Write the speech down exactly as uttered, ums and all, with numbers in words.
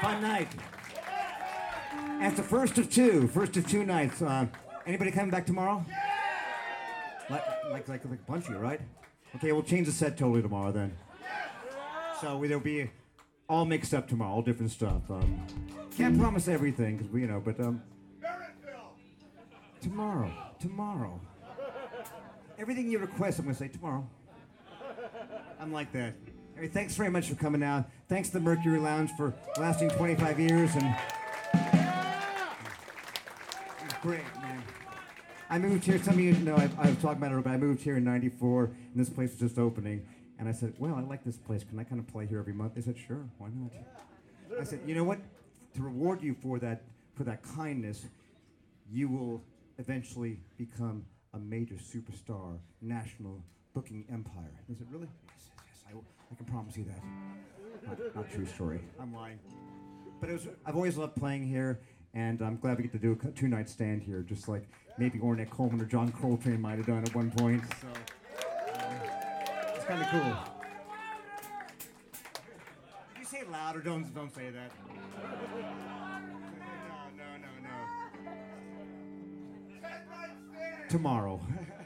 Fun night. And it's the first of two. First of two nights. Uh, anybody coming back tomorrow? Like, like, like, like a bunch of you, right? Okay, we'll change the set totally tomorrow then. So we, there'll be all mixed up tomorrow, all different stuff. Um, can't promise everything, because we, you know, but um, tomorrow, tomorrow. Everything you request, I'm going to say tomorrow. I'm like that. Hey, thanks very much for coming out. Thanks to the Mercury Lounge for lasting twenty-five years, and it's great, man. I moved here. Some of you know I've, I've talked about it, but I moved here in ninety-four, and this place was just opening. And I said, "Well, I like this place. Can I kind of play here every month?" They said, "Sure, why not?" I said, "You know what? To reward you for that, for that kindness, you will eventually become a major superstar, national booking empire." They said, "Really?" Yes, yes, yes. I, I can promise you that. Not, not true story. I'm lying. But it was, I've always loved playing here, and I'm glad we get to do a two-night stand here, just like maybe Ornette Coleman or John Coltrane might have done at one point. So um, it's kind of cool. Did you say it loud, or don't don't say that? No, no, no, no. Tomorrow.